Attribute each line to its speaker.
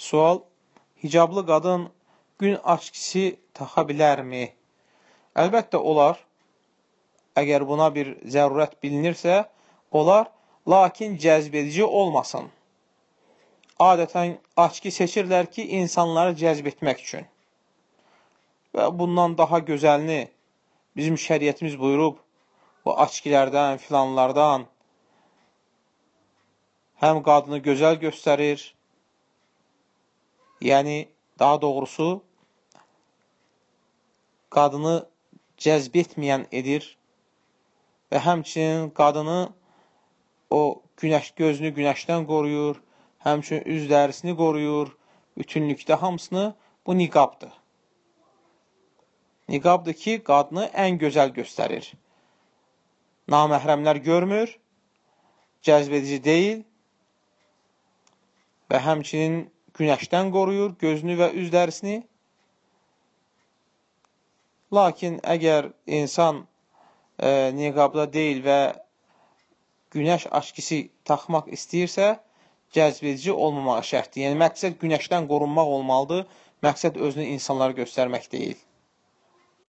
Speaker 1: Sual: hicablı qadın gün aşkisi taxa bilərmi? Əlbəttə olar. Əgər buna bir zərurət bilinirsə, olar, lakin cəzbedici olmasın. Adətən aşkı seçirlər ki, insanları cəzb etmək üçün. Və bundan daha gözəlini bizim şəriətimiz buyurub, bu aşkilərdən, filanlardan həm qadını gözəl göstərir, yəni daha doğrusu qadını cəzb etməyən edir və həmçinin qadını gözünü günəşdən qoruyur, həmçinin üz dərisini qoruyur, bütünlükdə hamısını bu niqabdır. Niqabdır ki, qadını ən gözəl göstərir. Naməhrəmlər görmür, cəzbedici deyil və həmçinin günəşdən qoruyur gözünü və üz dərisini. Lakin əgər insan niqabda deyil və günəş aşkisi taxmaq istəyirsə, cəzbedici olmamağı şərtdir. Yəni, məqsəd günəşdən qorunmaq olmalıdır, məqsəd özünü insanlara göstərmək deyil.